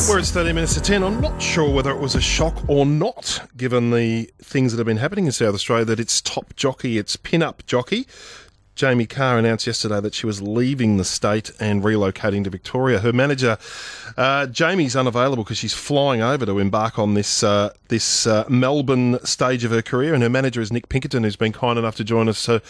We're at 30 minutes to 10. I'm not sure whether it was a shock or not, given the things that have been happening in South Australia, that its top jockey, its pin-up jockey, Jamie Carr, announced yesterday that she was leaving the state and relocating to Victoria. Her manager, Jamie's unavailable because she's flying over to embark on this Melbourne stage of her career, and her manager is Nick Pinkerton, who's been kind enough to join us to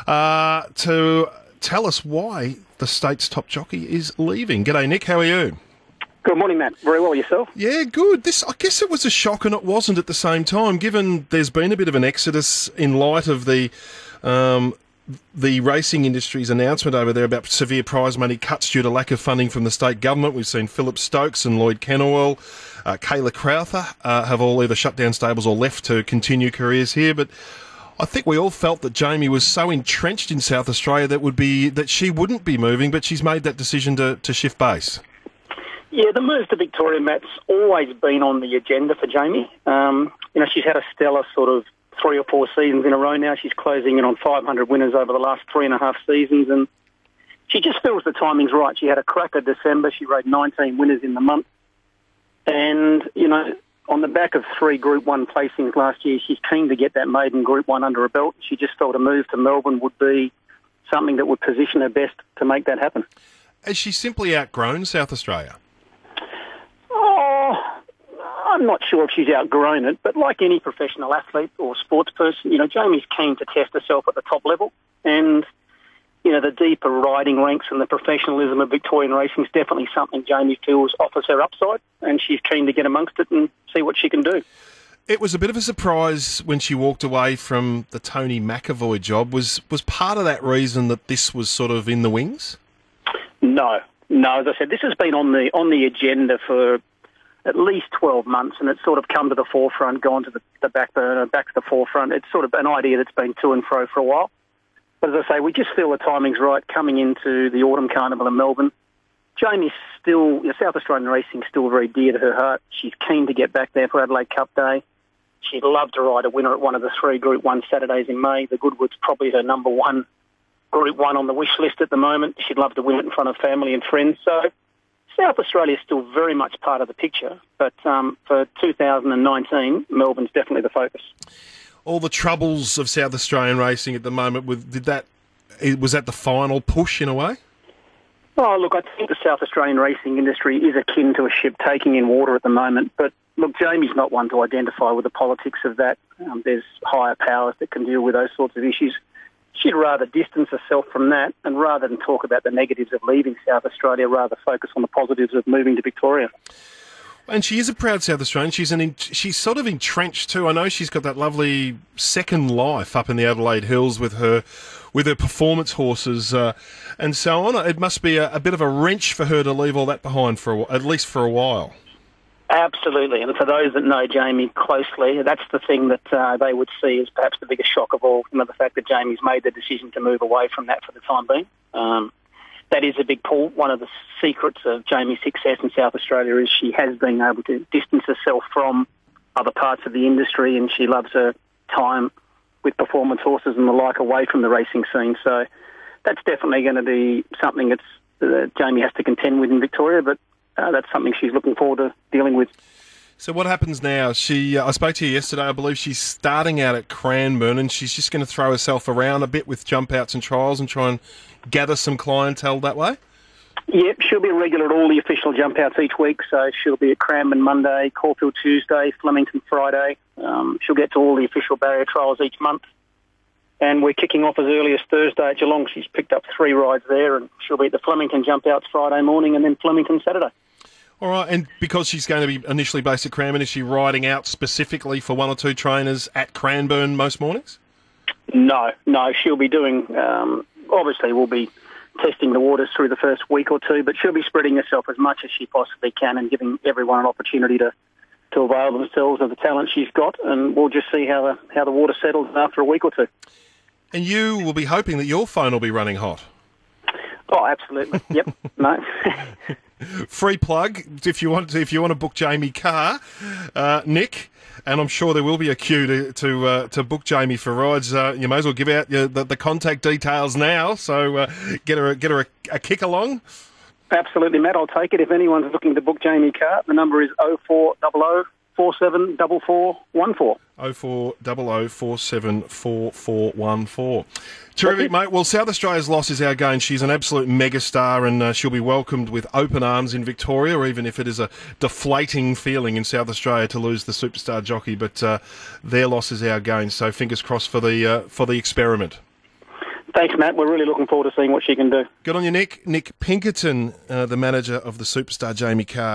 tell us why the state's top jockey is leaving. G'day, Nick. How are you? Good morning, Matt. Very well, yourself? Yeah, good. I guess it was a shock and it wasn't at the same time, given there's been a bit of an exodus in light of the racing industry's announcement over there about severe prize money cuts due to lack of funding from the state government. We've seen Philip Stokes and Lloyd Kennewell, Kayla Crowther have all either shut down stables or left to continue careers here. But I think we all felt that Jamie was so entrenched in South Australia that she wouldn't be moving, but she's made that decision to shift base. Yeah, the move to Victoria, Matt's always been on the agenda for Jamie. She's had a stellar sort of 3 or 4 seasons in a row now. She's closing in on 500 winners over the last 3.5 seasons, and she just feels the timing's right. She had a cracker December. She rode 19 winners in the month. And, on the back of 3 Group 1 placings last year, she's keen to get that maiden Group 1 under her belt. She just felt a move to Melbourne would be something that would position her best to make that happen. Has she simply outgrown South Australia? I'm not sure if she's outgrown it, but like any professional athlete or sports person, Jamie's keen to test herself at the top level. And, the deeper riding ranks and the professionalism of Victorian racing is definitely something Jamie feels offers her upside, and she's keen to get amongst it and see what she can do. It was a bit of a surprise when she walked away from the Tony McAvoy job. Was part of that reason that this was sort of in the wings? No. As I said, this has been on the agenda for at least 12 months, and it's sort of come to the forefront, gone to the back burner, back to the forefront. It's sort of an idea that's been to and fro for a while. But as I say, we just feel the timing's right coming into the Autumn Carnival in Melbourne. Jamie's still, South Australian racing is still very dear to her heart. She's keen to get back there for Adelaide Cup Day. She'd love to ride a winner at one of the 3 Group 1 Saturdays in May. The Goodwood's probably her number 1 Group 1 on the wish list at the moment. She'd love to win it in front of family and friends. So South Australia is still very much part of the picture, but for 2019, Melbourne's definitely the focus. All the troubles of South Australian racing at the moment, was that the final push in a way? Oh, look, I think the South Australian racing industry is akin to a ship taking in water at the moment, but look, Jamie's not one to identify with the politics of that. There's higher powers that can deal with those sorts of issues. She'd rather distance herself from that, and rather than talk about the negatives of leaving South Australia, rather focus on the positives of moving to Victoria. And she is a proud South Australian. She's sort of entrenched too. I know she's got that lovely second life up in the Adelaide Hills with her performance horses and so on. It must be a bit of a wrench for her to leave all that behind at least for a while. Absolutely, and for those that know Jamie closely, that's the thing that they would see as perhaps the biggest shock of all, the fact that Jamie's made the decision to move away from that for the time being. That is a big pull. One of the secrets of Jamie's success in South Australia is she has been able to distance herself from other parts of the industry, and she loves her time with performance horses and the like away from the racing scene. So that's definitely going to be something that Jamie has to contend with in Victoria, but that's something she's looking forward to dealing with. So what happens now? I spoke to you yesterday. I believe she's starting out at Cranbourne, and she's just going to throw herself around a bit with jump outs and trials and try and gather some clientele that way? Yep, she'll be regular at all the official jump outs each week. So she'll be at Cranbourne Monday, Caulfield Tuesday, Flemington Friday. She'll get to all the official barrier trials each month. And we're kicking off as early as Thursday at Geelong. She's picked up 3 rides there, and she'll be at the Flemington jump outs Friday morning and then Flemington Saturday. All right, and because she's going to be initially based at Cranbourne, is she riding out specifically for 1 or 2 trainers at Cranbourne most mornings? No, she'll be doing, obviously we'll be testing the waters through the first week or 2, but she'll be spreading herself as much as she possibly can and giving everyone an opportunity to avail themselves of the talent she's got, and we'll just see how the water settles after a week or 2. And you will be hoping that your phone will be running hot. Oh, absolutely. Yep. No. Free plug if you want to book Jamie Carr, Nick, and I'm sure there will be a queue to book Jamie for rides. You may as well give out the contact details now. So get her a kick along. Absolutely, Matt. I'll take it. If anyone's looking to book Jamie Carr, the number is 0400 474414. 0400 474414. Terrific, mate. Well, South Australia's loss is our gain. She's an absolute megastar, and she'll be welcomed with open arms in Victoria, even if it is a deflating feeling in South Australia to lose the superstar jockey. But their loss is our gain. So fingers crossed for the experiment. Thanks, Matt. We're really looking forward to seeing what she can do. Good on you, Nick. Nick Pinkerton, the manager of the superstar Jamie Carr.